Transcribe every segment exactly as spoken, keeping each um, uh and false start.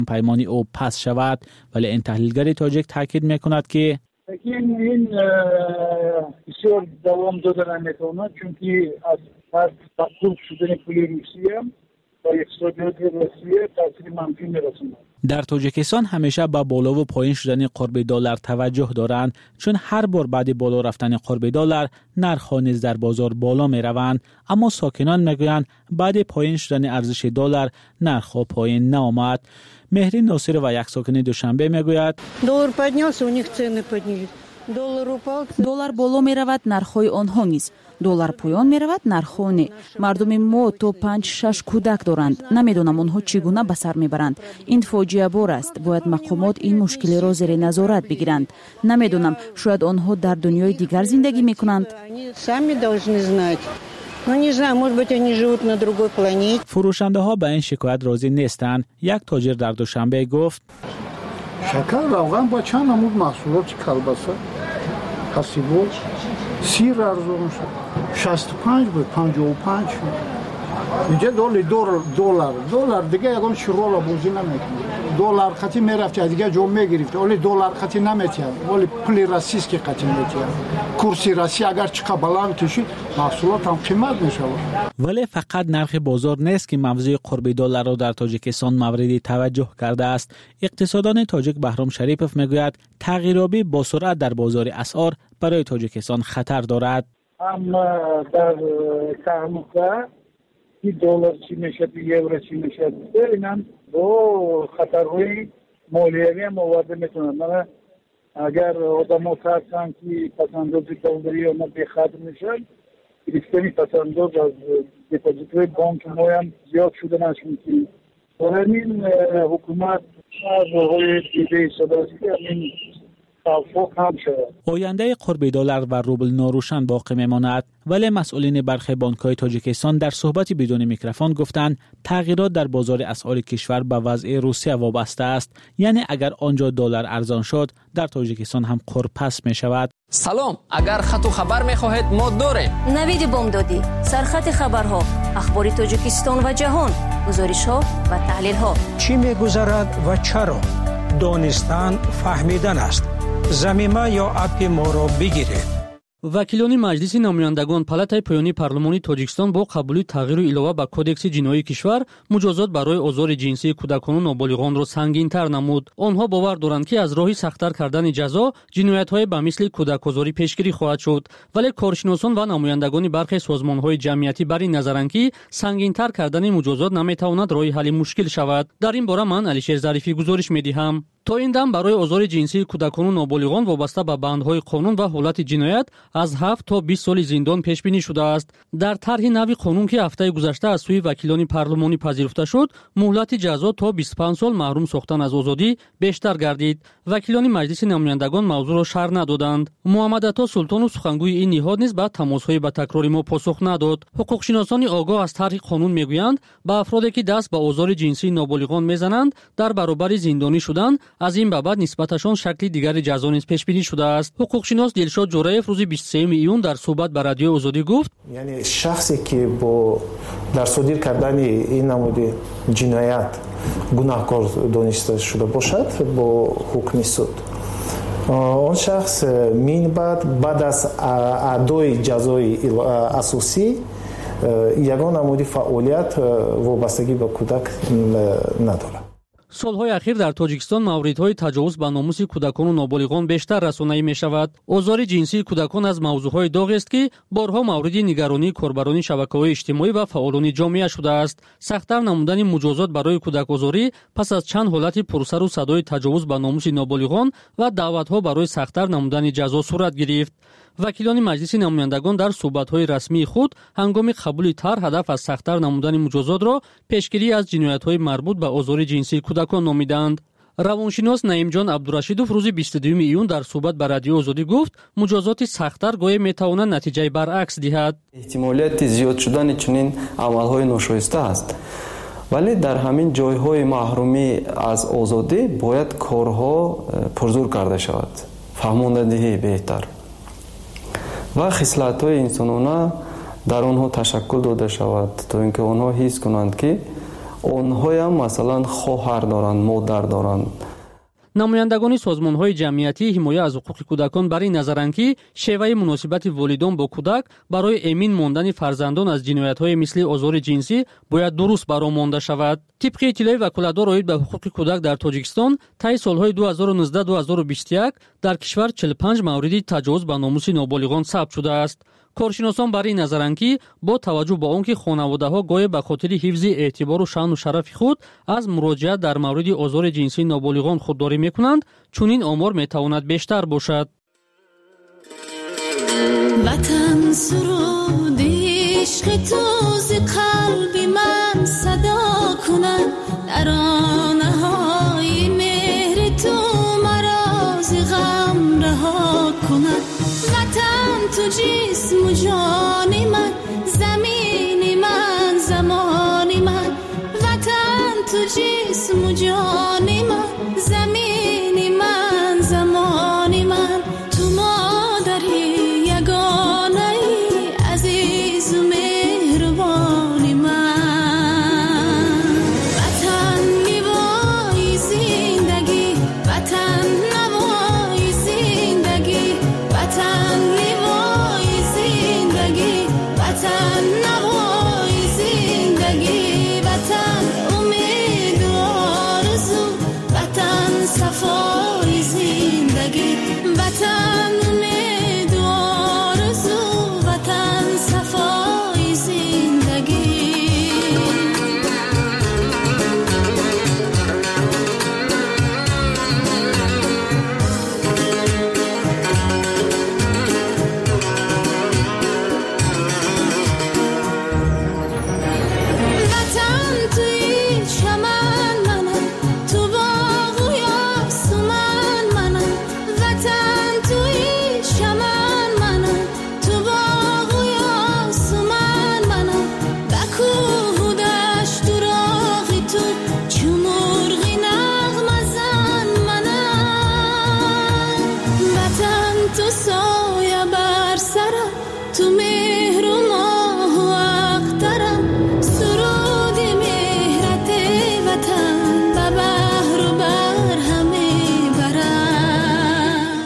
پیمانی او پس شود، ولی این تحلیلگر تاجیک تاکید میکند که این این بسیار دوام دادن نمیتواند، چونکه از پس تقریب شدن پول روسیه و اقتصادیات روسیه تاثیر منفی میرساند. در تاجیکستان همیشه با بالا و پایین شدن قرب دلار توجه دارند، چون هر بار بعد بالا رفتن قرب دلار نرخ نیز در بازار بالا می روند، اما ساکنان میگویند بعد پایین شدن ارزش دلار نرخ پایین نآمد. مهری ناصر و یک ساکن دوشنبه میگوید دلار поднялся, у них цены поднялись. доллар боло меравад, нархҳои онҳо низ. доллар поён меравад, нархҳо не. мардуми мо то панҷ шаш кӯдак доранд. намедонам онҳо чӣ гуна ба сар мебаранд. ин фоҷиабор аст. бояд мақомот ин мушкилиро зери назорат бигиранд. намедонам, шояд онҳо дар дунёи дигар зиндагӣ мекунанд. Сами должны знать. Ну не знаю, может быть, они живут на другой планете. فروشنده ها به این شکایت راضی نیستند. یک تاجر در دوشنبه گفت شکر روغن با چند نمود محصولات کلباسه حسیبو سیر ارزون شد شصت و پنج بود پنجاه و پنج شد اینجا دلار دلار دلار دیگه یکم شروع را بوزی نمیکنه دلار خطی میرفت دیگه جو میگرفت ولی دلار خطی نمیتیاد ولی پول روسیه خطی میتیاد کورسی روسی اگر چقدر بالا کشید محصولات هم قیمت میشه. ولی فقط نرخ بازار نیست که موضوع قرب دلار را در تاجیکستان مورد توجه کرده است. اقتصاددان تاجیک بهرام شریپوف میگوید تغییرابی با سرعت در بازار اسعار برای تاجیکستان خطر دارد. اما در تعمق کی دلار چی میشه، یورو چی میشه، اینا با خطرهای مالیوی هم آورده میتونن. من اگر آدم‌ها ترسن که پسنداز دلاری اونا بخطر میشن، گرفتن پسنداز از دپوزیت‌های بانک ما هم زیاد شده نشون که برای این حکومت از راههای دیگه صداسی که همین توافق هم شد. آینده قرب دلار و روبل ناروشن باقی میماند، ولی مسئولین برخی بانک‌های تاجیکستان در صحبتی بدون میکروفون گفتند تغییرات در بازار اسعار کشور به وضع روسیه وابسته است. یعنی اگر آنجا دلار ارزان شد، در تاجیکستان هم قرب پس می شود. سلام، اگر خط و خبر می خواهید ما داریم. نوید بامدادی، سرخط خبرها، اخبار تاجیکستان و جهان، گزارش‌ها و تحلیل‌ها. چی می‌گذرد و چرا؟ دانستن فهمیدن است. زمینه یا اپی ما را بگیرید. وکیلان مجلس نمایندگان پالاتای پایانی پارلمانی تاجیکستان با قبول تغییر و علاوه به کودکس جنایی کشور مجازات برای آزار جنسی کودکان و نابالغان را سنگین‌تر نمود. آنها باور دارند که از راهی سخت‌تر کردن جزا جنایت‌های به مثل کودک‌آزاری پیشگیری خواهد شد، ولی کارشناسان و نمایندگان برخی سازمان‌های جمعیتی بر این نظرند که سنگین‌تر کردن مجازات نمی‌تواند راه حل مشکل شود. در این باره من علیشیر ظریفی گزارش می‌دهم. تا این دم برای آزار جنسی کودکان و نابالغان وابسته به بندهای قانون و حالت جنایت از هفت تا بیست سال زندان پیش بینی شده است. در طرح نوی قانون که هفته گذشته از سوی وکیلان پارلمانی پذیرفته شد، مهلت جزا تا بیست و پنج سال محروم ساختن از آزادی بیشتر گردید. وکیلان مجلس نمایندگان موضوع را شرح ندادند. محمد عطا سلطان و سخنگوی این نهاد نیز به تماس‌های به تکرار ما پاسخ نداد. حقوقشناسان آگاه از طرح قانون میگویند به افرادی که دست به آزار جنسی نابالغان میزنند در برابر زندانی شدند، از این به بعد نسبتشان شکلی دیگر جزا نیز پیش بینی شده است. حقوقشناس دلشاد جورایف روز بیست و سوم ایون در صحبت با رادیو آزادی گفت یعنی شخصی که با در صادر کردن این نمود جنایت گناهکار دانسته شده باشد با حکم سود، آن شخص من بعد بعد از ادای جزای اساسی یگان نمود فعالیت وابستگی به کودک ندارد. سالهای اخیر در تاجیکستان موردهای تجاوز به ناموس کودکان و نابالغان بیشتر رسانه‌ای می‌شود. آزار جنسی کودکان از موضوعهای داغ است که بارها مورد نگرانی کاربران شبکه‌های اجتماعی و فعالان جامعه شده است. سخت‌تر نمودن مجازات برای کودک‌آزاری پس از چند حالت پرسر و صدای تجاوز به ناموس نابالغان و دعوت‌ها برای سخت‌تر نمودن جزا صورت گرفت. وکیلان مجلس نمایندگان در صحبت‌های رسمی خود هنگام قبول طرح هدف از سخت‌تر نمودن مجازات را پیشگیری از جنایت‌های مربوط به آزار جنسی کودکان نامیدند. روانشناس نعیم جان عبدالرشیدوف روز بیست و دوم ایون در صحبت با رادیو آزادی گفت مجازات سخت‌تر گویا می‌تواند نتیجه برعکس دهد. احتمالیت زیاد شدن چنین عمل‌های ناشایسته است. ولی در همین جای‌های محرومی از آزادی باید کارها پرزور کرده شود. فهماندهی بهتر و خصلت‌های انسانانه در آنها تشکل داده شود تا اینکه آنها حس کنند که онҳо ҳам масалан хоҳар доранд, модар доранд. намояндагони созмонҳои ҷамъиятии ҳимоя аз ҳуқуқи кӯдакон бар ин назаранд ки шеваи муносибати волидон бо кӯдак барои эмин мондани фарзандон аз ҷиноятҳое мисли озори ҷинсӣ бояд дуруст баромонда шавад. тибқи иттилои ваколатдор оид ба ҳуқуқи кӯдак дар тоҷикистон таи солҳои ду ҳазору нуздаҳ - ду ҳазору бисту як дар кишвар чил панҷ мавриди таҷовуз ба номуси ноболиғон сабт шудааст. коршиносон бар ин назаранд ки бо таваҷҷӯҳ ба он ки хонаводаҳо гоҳе ба хотири ҳифзи эътибору шаъну шарафи худ аз муроҷиат дар мавриди озори ҷинсии ноболиғон худдорӣ мекунанд, чунин омор метавонад бештар бошад. ватан суруди ишқи ту зи қалби ман садо кунад, таронаҳои меҳри ту маро зи ғам раҳо кунад. ватан ту ҷисму ҷони ман, замини ман замони ман. ватан ту ҷисму ҷони ман, замини ман замони ман. ту модари ягонаи азизу меҳрубони ман. ватан ливои зиндагӣ, ватан навои зиндагӣ. ватан ливои зиндагӣ, ватан навои зиндагӣ. ватан умеду орзу, ватан сафои зиндагӣ. ватан умеду орзу, ватан сафои зиндагӣ. ватан туи чаман манам, ту боғу ёсуман манам. ватан туи чаман манам, ту боғу ёсуман манам. ба кӯҳу дашту роғи ту чу мурғи нағмазан манам. ватан ту соя бар сарам, ту меҳру моҳу ақтарам. суруди меҳрате ватан ба баҳру бар ҳаме барам.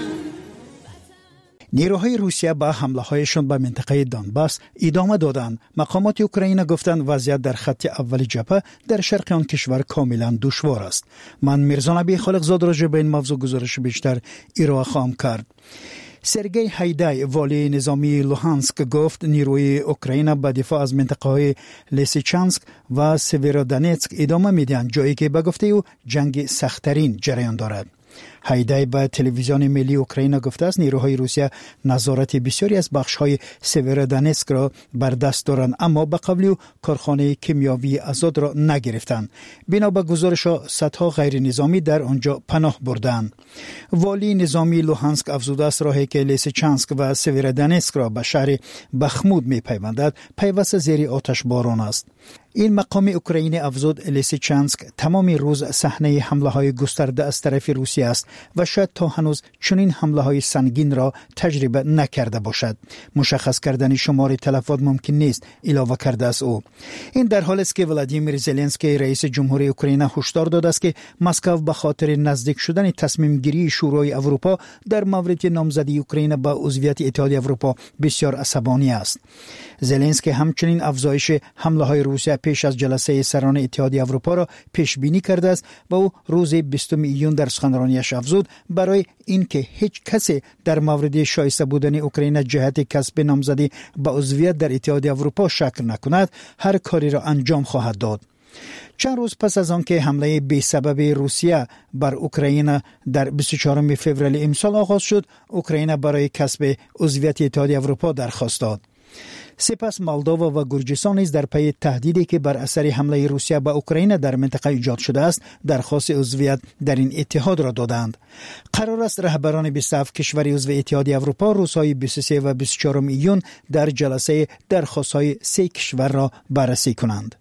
نیروهای روسیه با حمله‌هایشان به منطقه دونباس ادامه دادند. مقامات اوکراین گفتند وضعیت در خط اول جبهه در شرق آن کشور کاملا دشوار است. من میرزا نبی خالقزاد راجع به این موضوع گزارش بیشتر ارائه خواهم کرد. سرگئی هایدای والی نظامی لوهانسک گفت نیروی اوکراین به دفاع از منطقه های لیسیچانسک و سیورودانتسک ادامه میدهند، جایی که به گفته او جنگ سخت‌ترین جریان دارد. هایدای به تلویزیون ملی اوکراین گفته است نیروهای روسیه نظارت بسیاری از بخش‌های سیورودانتسک را بر دست دارند، اما به قول او کارخانه کیمیاوی آزاد را نگرفتند. بنا به گزارش صدها غیر نظامی در آنجا پناه بردند. والی نظامی لوهانسک افزوده است راهی که لیسیچانسک و سیورودانتسک را به شهر بخمود می‌پیوندد پیوسته زیر آتش باران است. این مقام اوکراینی افزود لیسیچانسک تمام روز صحنه حمله‌های گسترده از طرف روسیه است و شاید تا هنوز چنین حمله‌های سنگین را تجربه نکرده باشد. مشخص کردن شمار تلفات ممکن نیست، علاوه کرده است او. این در حالی است که ولادیمیر زلنسکی رئیس جمهوری اوکراین هشدار داده است که مسکو به خاطر نزدیک شدن تصمیم گیری شورای اروپا در مورد نامزدی اوکراین به عضویت اتحادیه اروپا بسیار عصبانی است. زلنسکی همچنین افزایش حمله‌های روسیه پیش از جلسه سران اتحادیه اروپا را پیش بینی کرده است و او روز بیستم ایون در سخنرانیش افزود برای اینکه هیچ کسی در مورد شایسته بودن اوکراین جهت کسب نامزدی به عضویت در اتحادیه اروپا شک نکند، هر کاری را انجام خواهد داد. چند روز پس از آنکه حمله بی سبب روسیه بر اوکراین در بیست و چهارم فوریه امسال آغاز شد، اوکراین برای کسب عضویت اتحادیه اروپا درخواست داد. سپس مالدووا و گرجستان نیز در پی تهدیدی که بر اثر حمله روسیه به اوکراین در منطقه ایجاد شده است درخواست عضویت در این اتحاد را دادند. قرار است رهبران بیست و هفت کشور عضو اتحادیه اروپا روزهای بیست و سه و بیست و چهار ایون در جلسه درخواست‌های سه کشور را بررسی کنند.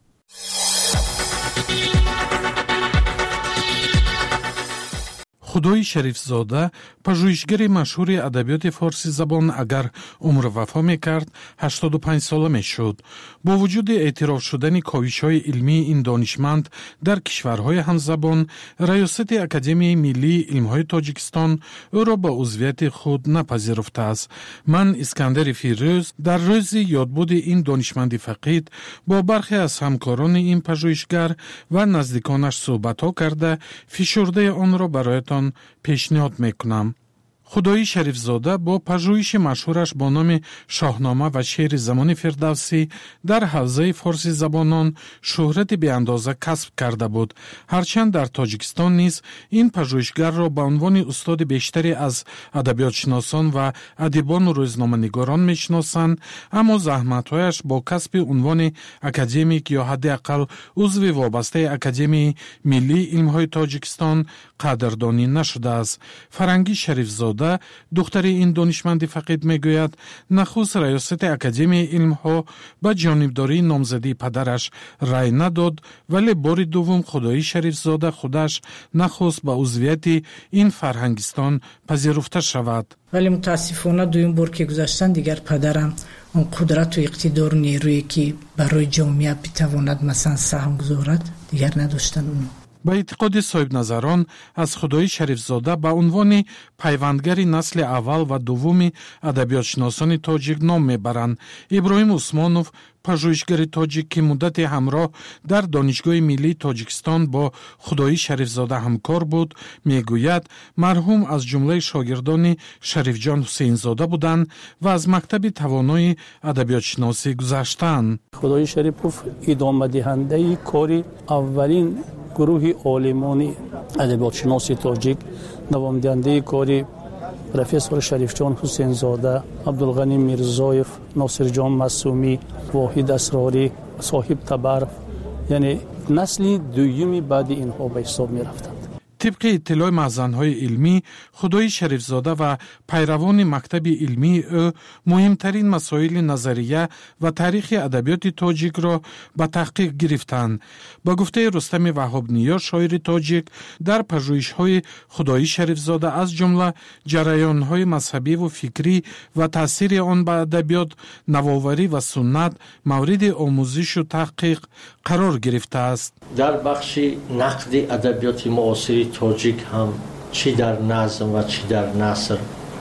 خدای شریفزاده پژوهشگر مشهور ادبیات فارسی زبان اگر عمر وفا میکرد هشتاد و پنج ساله میشد. با وجود اعتراف شدن کاوش‌های علمی این دانشمند در کشورهای همزبان، ریاست اکادمی ملی علم‌های تاجیکستان او را به عضویت خود نپذیرفته است. من اسکندر فیروز در روز یادبود این دانشمند فقید با برخی از همکاران این پژوهشگر و نزدیکانش صحبت‌ها کرده فشرده آن را برایتان پیشنهاد میکنم. خدای شریفزاده با پژوهش مشهورش با نام شاهنامه و شعر زمان فردوسی در حوزه فارسی زبانان شهرت بی اندازه کسب کرده بود. هرچند در تاجیکستان نیز این پژوهشگر را به عنوان استاد بیشتری از ادبیات شناسان و ادیبان و روزنامه‌نگاران میشناسند، اما زحمت‌هایش با کسب عنوان اکادمیک یا حداقل عضو وابسته اکادمی ملی علم‌های تاجیکستان قدردانی نشده است. فرنگی شریفزاده دختر این دانشمند فقید میگوید نخست ریاست اکادمی علم‌ها به جانبداری نامزدی پدرش رای نداد، ولی بار دوم خدای شریفزاده خودش نخست به عضویت این فرهنگستان پذیرفته شود. ولی متاسفانه دویم بار که گذشتن دیگر پدرم اون قدرت و اقتدار نیرویی که برای جامعه بتواند مثلا سهم گذارد دیگر نداشتن. اون به اعتقاد صاحب نظران از خدای شریفزاده به عنوان پیوندگر نسل اول و دوم ادبیات شناسان تاجیک نام میبرند. ابراهیم عثمانوف پژوهشگر تاجیک که مدت همراه در دانشگاه ملی تاجیکستان با خدای شریفزاده همکار بود میگوید مرحوم از جمله شاگردان شریف جان حسین زاده بودند و از مکتب توانای ادبیات شناسی گذشتند. خدای شریفوف ادامه دهنده کاری اولین گروه عالمان ادبیات شناسی تاجیک، دوام دهنده کاری پروفسور شریف جان حسین زاده، عبدالغنی میرزایف، ناصر جان معصومی، واحد اسراری، صاحب تبر، یعنی نسلی دومی بعد اینها به حساب می رفتند. طبق اطلاع مخزن‌های علمی، خدای شریفزاده و پیروان مکتب علمی او مهمترین مسائل نظریه و تاریخ ادبیات تاجیک را به تحقیق گرفتند. با گفته رستم وهابنیا شاعر تاجیک، در پژوهش‌های خدای شریفزاده از جمله جریان‌های مذهبی و فکری و تاثیر آن به ادبیات، نوآوری و سنت مورد آموزش و تحقیق قرار گرفته است. در بخش نقد ادبیات معاصر تاجیک هم چی در نظم و چی در نثر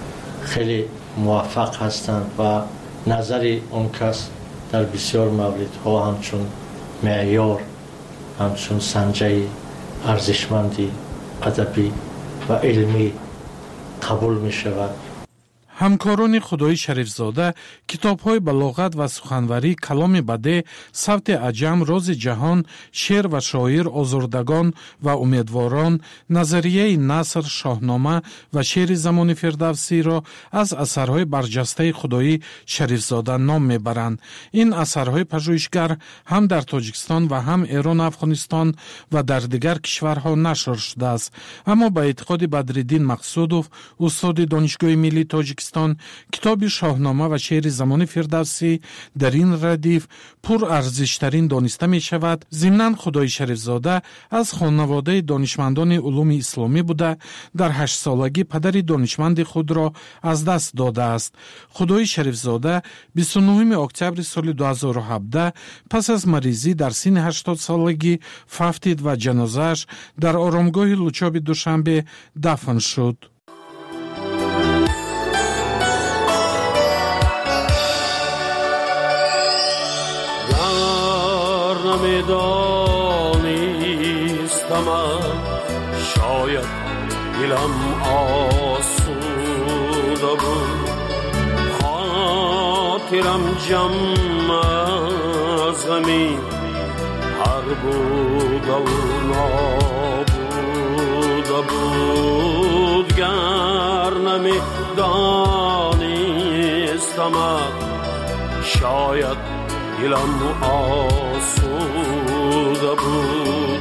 خیلی موفق هستند و نظر اون کس در بسیار موردها همچون معیار، همچون سنجه ارزشمندی ادبی و علمی قبول می شود. همکاران خدای شریفزاده کتاب‌های بلاغت و سخنوری، کلام بده، صوت عجم، راز جهان، شعر و شاعر، آزردگان و امیدواران، نظریه نثر، شاهنامه و شعر زمان فردوسی را از اثرهای برجسته خدای شریفزاده نام میبرند. این اثرهای پژوهشگر هم در تاجیکستان و هم ایران، افغانستان و در دیگر کشورها نشر شده است. اما به اعتقاد بدرالدین مقصودوف، استاد دانشگاه ملی تاجیکستان، کتاب شاهنامه و شعر زمان فردوسی در این ردیف پر ارزشترین دانسته می شود. ضمناً خدای شریفزاده از خانواده دانشمندان علوم اسلامی بوده، در هشت سالگی پدر دانشمند خود را از دست داده است. خدای شریفزاده بیست و نهم اکتبر سال دو هزار و هفده پس از مریضی در سن هشتاد سالگی فوتید و جنازه‌اش در آرامگاه لوچاب دوشنبه دفن شد. نمیدانستم شاید دلم آسوده بود، خاطرم جمع از غمی هر بود و نابوده بود. گر نمیدانستم شاید دلم آسوده بود،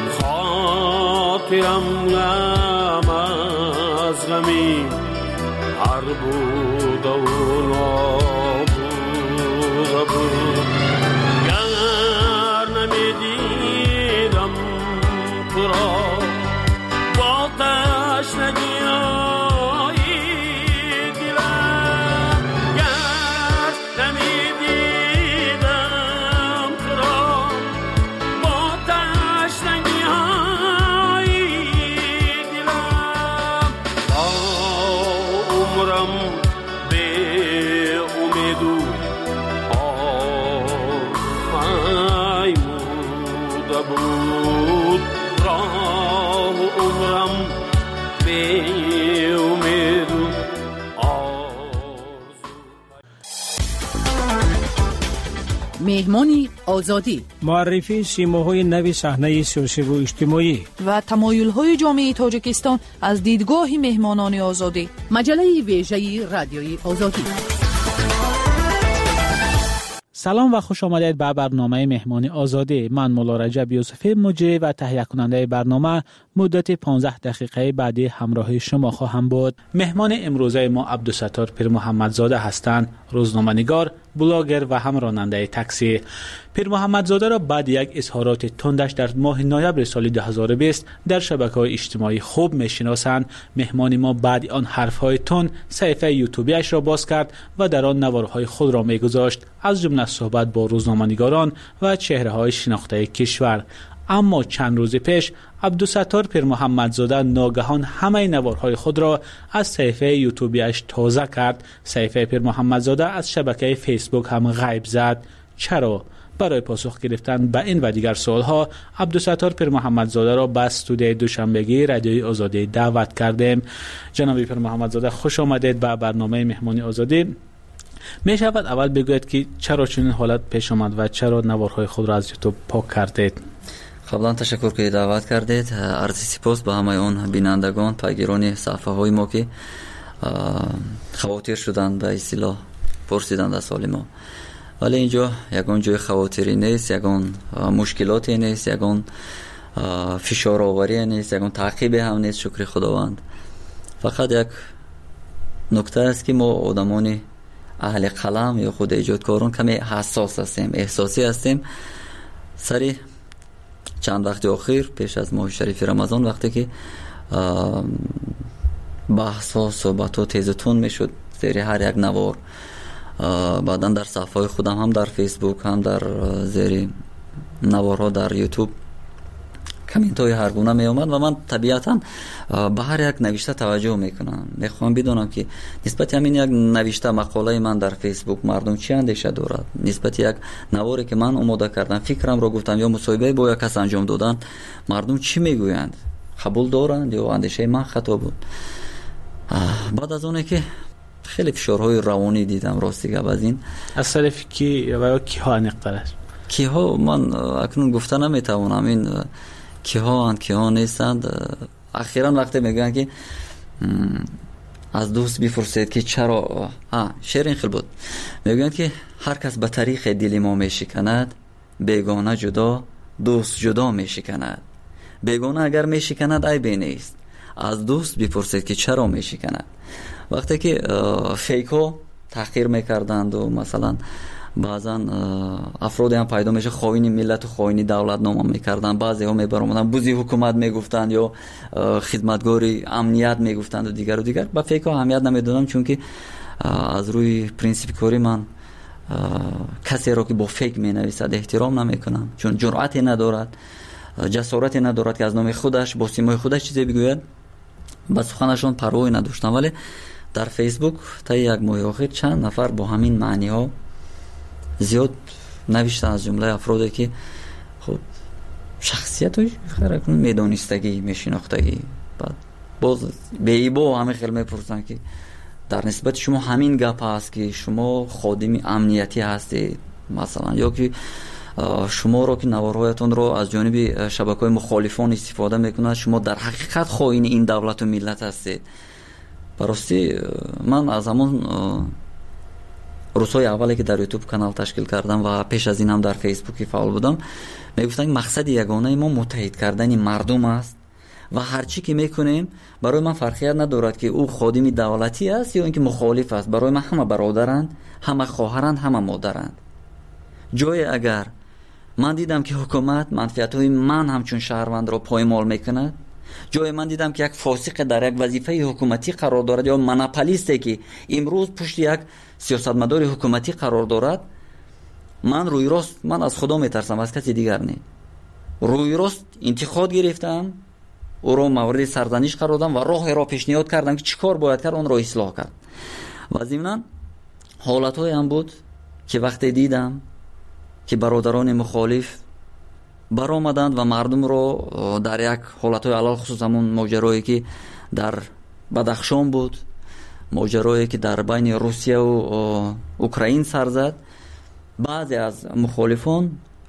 خاطرم غم از غمی هر بود و نابوده بود. گر نمیدیدم تو را با تشنه عمرم به امید و آرمایموده بود راه عمرم به امید و مهمانی آزادی، معرفی سیماهای نوی صحنه سیاسی و اجتماعی و تمایل‌های جامعه تاجیکستان از دیدگاه مهمانان آزادی. مجله ویژه رادیوی آزادی. سلام و خوش آمدید به برنامه مهمانی آزادی. من مولا رجب یوسفی مجری و تهیه کننده برنامه مدت پانزده دقیقه بعدی همراه شما خواهم بود. مهمان امروزه ما عبدالستار پیر محمدزاده هستند، روزنامه‌نگار، بلاگر و هم راننده تاکسی. پیر محمدزاده را بعد یک اظهارات تندش در ماه نوامبر سال دو هزار و بیست در شبکه‌های اجتماعی خوب می‌شناسند. مهمان ما بعد آن حرف‌های تند صفحه یوتیوبیش را باز کرد و در آن نوارهای خود را می‌گذاشت، از جمله صحبت با روزنامه‌نگاران و چهره‌های شناخته کشور. اما چند روز پیش عبدالستار پیر محمدزاده ناگهان همه نوارهای خود را از صفحه یوتیوبیش تازه کرد. صفحه پیر محمدزاده از شبکه فیسبوک هم غیب زد. چرا؟ برای پاسخ گرفتن به این و دیگر سوالها عبدالستار پیر محمدزاده را به استودیوی دوشنبگی رادیوی آزادی دعوت کردیم. جناب پیر محمدزاده خوش آمدید به برنامه مهمانی آزادی. می شود اول بگوید که چرا چنین حالت پیش آمد و چرا نوارهای خود را از یوتیوب پاک کردید؟ قبلا تشکر که دعوت کردید. عرض سپاس به همه اون بینندگان، پیگیران صفحه های ما که خواطر شدن به اصطلاح پرسیدند از سال ما. ولی اینجا یگان جای خواطری نیست، یگان مشکلاتی نیست، یگان فشار آوری نیست، یگان تعقیب هم نیست. شکر خداوند. فقط یک نکته است که ما آدمان اهل قلم یا خود ایجادکاران کمی حساس هستیم، احساسی هستیم. سری چند وقت اخیر پیش از ماه شریف رمضان وقتی که بحث ها صحبت ها تیزتون میشد زیر هر یک نوار، بعدا در صفحه خودم هم در فیسبوک هم در زیر نوارها در یوتیوب کامنت های هر گونه می اومد و من طبیعتا به هر یک نوشته توجه میکنم. میخوام بدونم که نسبت همین یک نوشته مقاله من در فیسبوک مردم چی اندیشه دارد، نسبت یک نواری که من آماده کردم فکرم را گفتم یا مصاحبه با یک کس انجام دادن مردم چی میگویند، قبول دارند یا اندیشه من خطا بود. بعد از اونه که خیلی فشارهای روانی دیدم راستی که از این از طرف کی و کی ها نقطه کی ها من اکنون گفته نمیتوانم این کی ها اند کی ها نیستند. اخیراً وقتی میگن که از دوست بپرسید که چرا ها شعر این خیلی بود، میگن که هر کس به طریق دل ما میشکند، بیگانه جدا دوست جدا میشکند. بیگانه اگر میشکند عیبی نیست، از دوست بپرسید که چرا میشکند. وقتی که فیکو تحقیر میکردند و مثلا بعضا افرادی هم پیدا میشه خائن ملت و خائن دولت نام میکردن، بعضی ها میبرامدن بوزی حکومت میگفتند یا خدمتگاری امنیت میگفتند و دیگر و دیگر. با فیکو اهمیت نمیدادم چون که از روی پرینسیپ کاری من کسی را که با فیک مینویسد احترام نمیکنم، چون جرأتی ندارد، جسارتی ندارد که از نام خودش با سیمای خودش چیزی بگوید. با سخنشون پروایی نداشتم. ولی در فیسبوک تا یک ماه آخر چند نفر با همین معنی ها زیاد نوشتن، از جمله افرادی که خب شخصیت های خیلی میدانستگی میشناختگی. بعد باز به ایبا همه خیلی میپرسن که در نسبت شما همین گپ هست که شما خادم امنیتی هستید مثلا، یا که شما رو که نوارهایتون رو از جانب شبکه‌های مخالفان استفاده میکنند، شما در حقیقت خائن این دولت و ملت هستید. براستی من از همون روزهای اولی که در یوتیوب کانال تشکیل کردم و پیش از این هم در فیسبوک فعال بودم میگفتن مقصد یگانه ما متحد کردن مردم است و هرچی که میکنیم برای من فرقیت ندارد که او خادم دولتی است یا اینکه مخالف است. برای من همه برادرند، همه خواهرند، همه مادرند. جای اگر من دیدم که حکومت منفعت‌های من همچون شهروند را پایمال میکند، جای من دیدم که یک فاسق در یک وظیفه حکومتی قرار دارد یا مونوپولیستی که امروز پشت یک سیاستمدار حکومتی قرار دارد، من روی راست من از خدا میترسم، از کسی دیگر نه. روی راست انتقاد گرفتم او رو مورد سرزنش قرار دادم و راه را پیشنهاد کردم که چیکار باید کرد اون رو اصلاح کرد. و ضمناً حالت‌های هم بود که وقتی دیدم که برادران مخالف برآمدند و مردم رو در یک حالت‌های علل خصوص همون ماجرایی که در بدخشان بود، ماجرایی که در بین روسیه و اوکراین سر زد، بعضی از مخالفان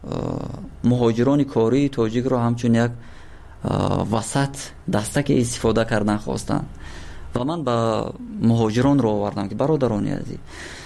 مهاجران کاری تاجیک رو همچون یک وسط دستک استفاده کردن خواستند و من با مهاجران رو آوردم که برادرانی عزیز،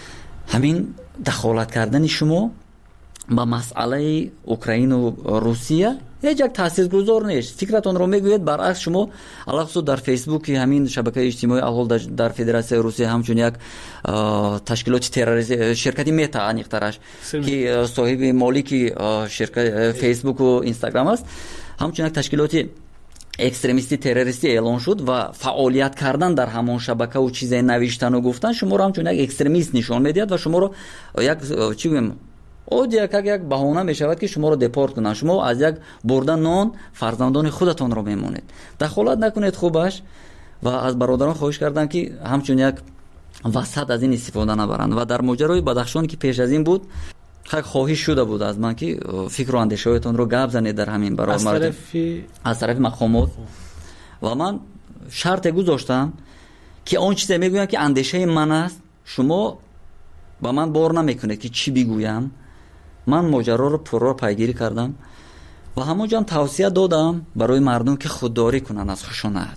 همین دخالت کردن شما با مسئله اوکراین و روسیه هیچ یک تاثیرگذار نیست. فکرتون رو میگوید برعکس شما علاوه در فیسبوک همین شبکه اجتماعی اول در فدراسیون روسیه همچون یک تشکیلات تروریستی شرکتی متا انیخترش که صاحب مالک شرکت فیسبوک و اینستاگرام است، همچون یک تشکیلات اکستریمیستی تروریستی اعلان شد و فعالیت کردن در همون شبکه و چیزای نوشتن و گفتن شما رو همچون یک اکستریمیست نشان میدید و شما رو یک چی بگم او یک یک بهانه می شود که شما رو دپورت کنن. شما از یک بردن نان فرزندان خودتون رو میمونید. دخالت نکنید خوبش و از برادران خواهش کردم که همچون یک وسط از این استفاده نبرند. و در ماجرای بدخشان که پیش از این بود خیلی خواهش شده بود از من که فکر و اندیشه‌هایتون رو گپ زنید در همین برای از طرف از طرف مقامات و من شرط گذاشتم که اون چیزی میگویم که اندیشه من است شما با من بار نمیکنه که چی بگویم. من ماجرا رو پرو پیگیری کردم و همونجا هم توصیه دادم برای مردم که خودداری کنن از خشونت.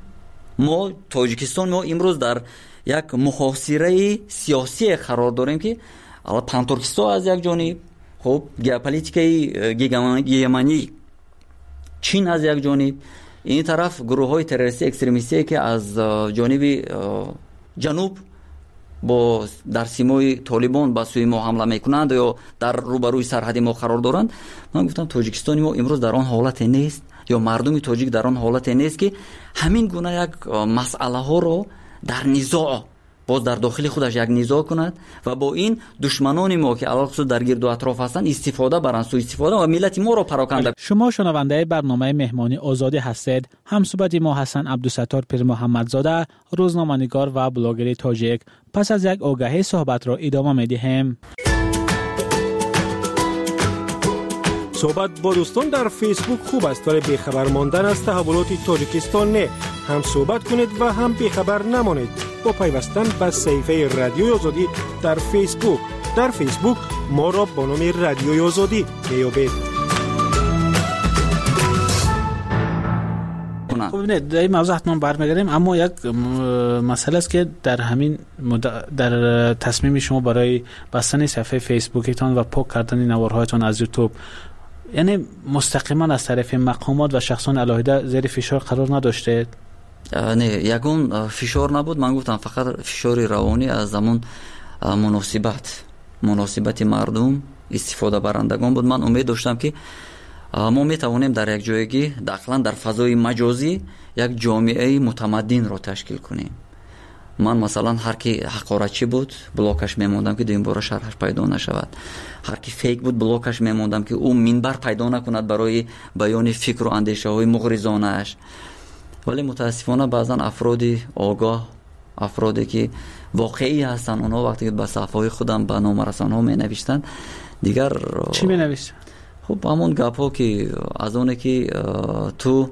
ما تاجیکستان ما امروز در یک محاصره سیاسی قرار داریم که الان پانتورکیستان از یک جانب، خب ژئوپلیتیکای گیگمانی چین از یک جانب، این طرف گروه های تروریستی اکستریمیستی که از جانب جنوب با در سیمای طالبان با سوی ما حمله میکنند یا در روبروی سرحد ما قرار دارند. من گفتم تاجیکستان ما امروز در آن حالت نیست یا مردم تاجیک در آن حالت نیست که همین گونه یک مسئله ها رو در نزاع باز در داخل خودش یک نزاع کند و با این دشمنان ما که علاوه در گرد و اطراف هستند استفاده برند، سوء استفاده و ملت ما رو پراکنده. شما شنونده برنامه مهمانی آزادی هستید. همصحبت ما حسن عبدالستار پیر محمدزاده، روزنامه‌نگار و بلاگر تاجیک. پس از یک آگهی صحبت را ادامه می‌دهیم. صحبت با دوستان در فیسبوک خوب است ولی بیخبر ماندن از تحولات تاجیکستان نه. هم صحبت کنید و هم بیخبر نمانید با پیوستن به صفحه رادیوی آزادی در فیسبوک. در فیسبوک ما را با نام رادیوی آزادی میابید. خب نه در این موضوع حتما برمیگردیم، اما یک مسئله است که در همین در تصمیم شما برای بستن صفحه فیسبوکتان و پاک کردن نوارهایتان از یوتیوب، یعنی مستقیما از طرف مقامات و شخصان علاهده زیر فشار قرار نداشته؟ نه، یکون فشار نبود. من گفتم فقط فشار روانی از زمان مناسبت مناسبت مردم استفاده برندگان بود. من امید داشتم که ما میتوانیم در یک جایگی داخلا در فضای مجازی یک جامعه متمدن را تشکیل کنیم. من مثلا هر کی حقارتچی بود بلاکش میموندم که دویم بار شرحش پیدا نشود، هر کی فیک بود بلاکش میموندم که او منبر پیدا نکند برای بیان فکر و اندیشه های مغرضانه اش. ولی متاسفانه بعضا افرادی آگاه، افرادی که واقعی هستن، اونها وقتی که به صفحه خودم به نام رسانه‌ها می نوشتن دیگر چی می نوشتن؟ خب همون گپ‌ها که از اونه که تو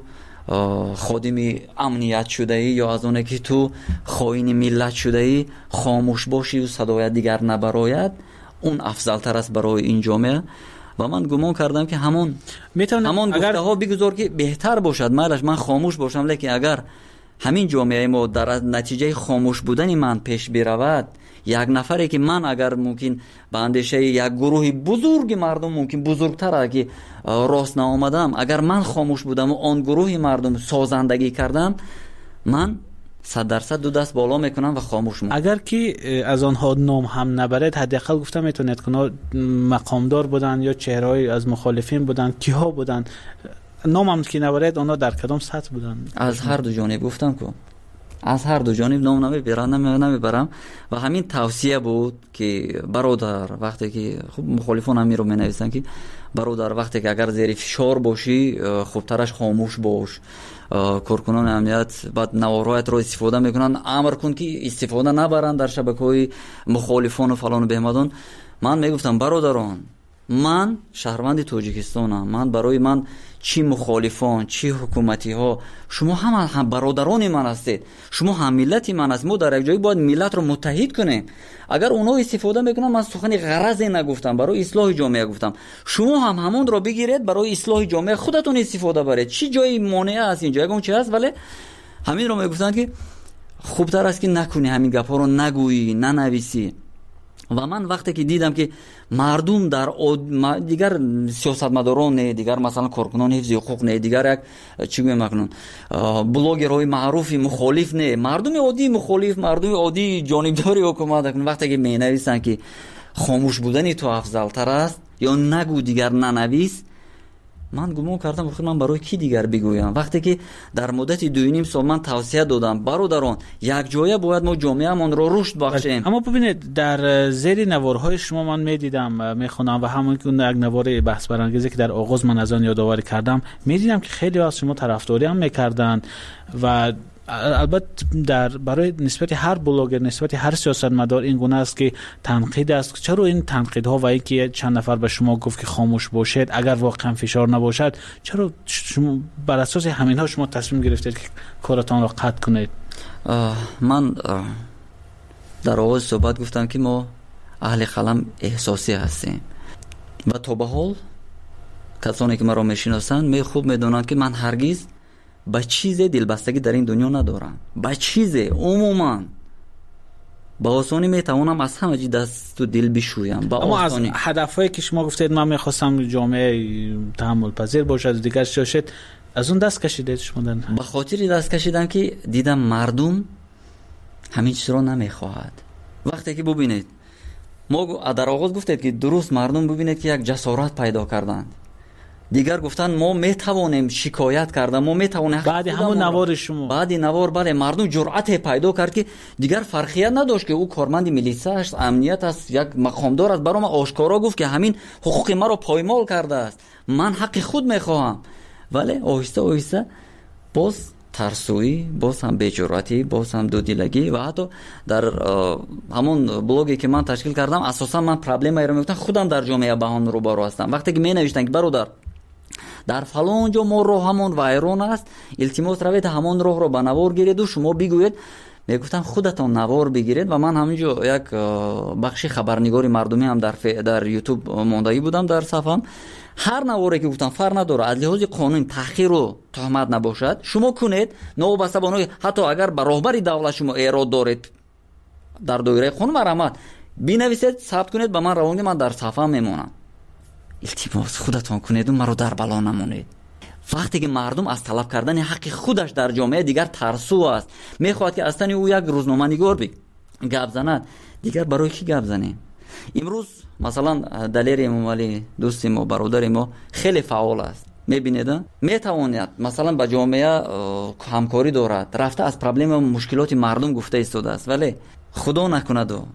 خادم امنیت شده ای یا از اونه که تو خائن ملت شده ای خاموش باشی و صدایت دیگر نبراید، اون افضل تر است برای این جامعه. و من گمان کردم که همون همون گفته ها بگذار که بهتر باشد، مالش من خاموش باشم، لیکن اگر همین جامعه ما در نتیجه خاموش بودن من پیش برود، یک نفری که من اگر ممکن به اندیشه یک گروه بزرگ مردم ممکن بزرگتر اگه راست نآمدم، اگر من خاموش بودم و آن گروه مردم سازندگی کردم، من صد درصد دو دست بالا میکنم و خاموش میکنم. اگر که از آنها نام هم نبرد، حداقل گفتم میتونید که مقامدار بودن یا چهره‌ای از مخالفین بودن، کیها بودن، نام هم که نبرد آنها در کدام سطح بودن؟ از هر دو جانب گفتم که از هر دو جانب نام نمیبرم نمیبرم و همین توصیه بود که برادر وقتی که خب مخالفان هم می رو می نویسن که برادر وقتی که اگر زیر فشار باشی خوبترش خاموش باش کارکنان امنیت بعد نوارهایت رو استفاده میکنن، امر کن که استفاده نبرن در شبکه‌های مخالفان و فلان و بهمدان. من میگفتم برادران، من شهروند تاجیکستانم، من برای من چی مخالفان چی حکومتی ها، شما هم هم برادران من هستید، شما هم ملت من هستید. ما در یک جایی باید ملت رو متحد کنیم. اگر اونا استفاده میکنن، من سخن غرضی نگفتم، برای اصلاح جامعه گفتم، شما هم همون رو بگیرید برای اصلاح جامعه خودتون استفاده برید. چی جایی مانع است اینجا اون چی هست؟ ولی همین رو میگفتن که خوبتر است که نکنی، همین گپا رو نگویی ننویسی. و من وقتی که دیدم که مردم در دیگر سیاستمداران نه، دیگر مثلا کارکنان حفظ حقوق نه، دیگر یک چی گویم مکنون بلاگرهای معروفی مخالف نه، مردم عادی مخالف، مردم عادی جانبداری حکومت کنن، وقتی که می نویسن که خاموش بودن تو افضل تر است یا نگو دیگر ننویس، من گمان کردم خود من برای کی دیگر بگویم؟ وقتی که در مدت دو و نیم سال من توصیه دادم برادران یک جایه باید ما جامعه‌مان رو رشد بخشیم. اما ببینید در زیر نوارهای شما من میدیدم میخونم و همون که یک نوار بحث برانگیزی که در آغاز من از آن یادآوری کردم، میدیدم که خیلی از شما طرفداری هم میکردن و البته در برای نسبت هر بلاگر، نسبت هر سیاستمدار این گونه است که تنقید است. چرا این تنقیدها و اینکه چند نفر به شما گفت که خاموش باشید اگر واقعا فشار نباشد، چرا شما بر اساس همینها شما تصمیم گرفتید که کارتان را قطع کنید؟ من در آغاز صحبت گفتم که ما اهل قلم احساسی هستیم و تا به حال کسانی که مرا میشناسند می خوب میدونند که من هرگز با چیز دلبستگی در این دنیا ندارم. با چیز عموما با آسانی میتوانم از همه چیز دست و دل بشویم. اما از هدفهایی که شما گفتید من میخواستم جامعه تحمل پذیر باشد دیگر شاشد، از اون دست کشیدید شما؟ به خاطر دست کشیدم که دیدم مردم همین چیز رو نمیخواهد. وقتی که ببینید ما در آغاز گفتید که درست مردم ببینید که یک جسارت پیدا کردند، دیگر گفتن ما میتوانیم شکایت کردن، ما میتوانیم بعد همون نوار شما بعد نوار بله مردم جرأت پیدا کرد که دیگر فرقیت نداشت که او کارمند میلیسا است، امنیت است، یک مقامدار است، برام آشکارا گفت که همین حقوق ما رو پایمال کرده است، من حق خود میخواهم. ولی آهسته آهسته باز ترسویی، باز هم بی‌جرأتی، باز هم دودیلگی و حتی در همون بلوگی که من تشکیل کردم اساسا من پرابلمی رو میگفتم خودم در جامعه بهان رو بارو هستم. وقتی که می نوشتن که برادر در فلان جا ما راه همون وایرون است، التماس روید همون راه رو به نوار گیرید و شما بگوید، میگفتن خودتون نوار بگیرید. و من همینجا یک بخشی خبرنگاری مردمی هم در ف... در یوتیوب ماندایی بودم در صفحم، هر نواری که گفتم فرق نداره از لحاظ قانون تحقیر و تهمت نباشد شما کنید، نوبسته بانوی حتی اگر به راهبری دولت شما ایراد دارید در دایره قانون مرامت بنویسید ثبت کنید به من روانگی، من در صفحه میمونم. التماس خودتون کنید و مرا در بلا نمونید. وقتی که مردم از طلب کردن حق خودش در جامعه دیگر ترسو است، میخواد که اصلا او یک روزنامه نگار بی گپ زند، دیگر برای کی گپ زنیم؟ امروز مثلا دلیر امامعلی دوست ما برادر ما خیلی فعال است، میبینید میتواند مثلا با جامعه همکاری دارد، رفته از پرابلم و مشکلات مردم گفته ایستاده است، ولی خدا نکند و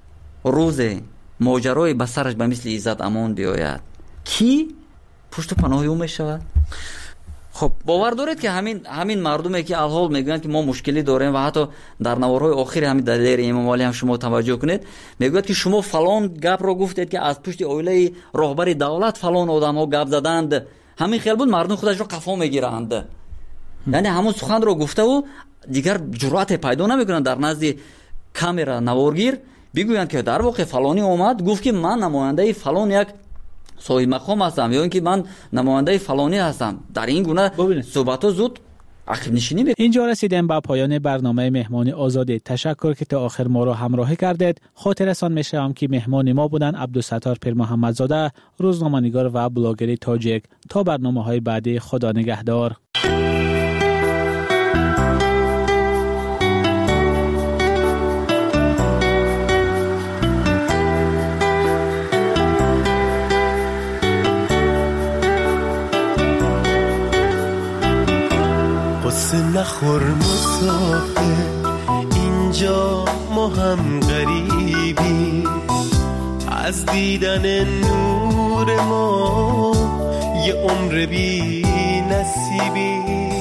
روز ماجرای به سرش به مثل عزت امان بیاید کی پشت پناه او میشود؟ خب باور دارید که همین همین مردمی که الحال میگن که ما مشکلی داریم و حتی در نوارهای آخر همین دلیر امامعلی هم شما توجه کنید میگوید که شما فلان گپ رو گفتید که از پشت اویله راهبر دولت فلان آدم‌ها گپ زدند، همین خیال بود مردم خودش رو قفا میگیرند. یعنی همون سخن رو گفته و دیگر جرأت پیدا نمیکنن در نزد کامرا نوارگیر بگویند که در واقع فلانی اومد گفت که من نماینده فلان یک صاحب مقام هستم یا اینکه من نماینده فلانی هستم. در این گونه صحبت‌ها زود عقب نشینی می‌کنه. اینجا رسیدیم به پایان برنامه مهمانی آزادی. تشکر که تا آخر ما را همراهی کردید. خاطرتان می‌شم که مهمان ما بودن عبدالستار پیر محمدزاده، روزنامه‌نگار و بلاگر تاجیک. تا برنامه‌های بعدی، خدا نگهدار. نخور مسافر اینجا ما هم غریبی، از دیدن نور ما یه عمر بی نصیبی.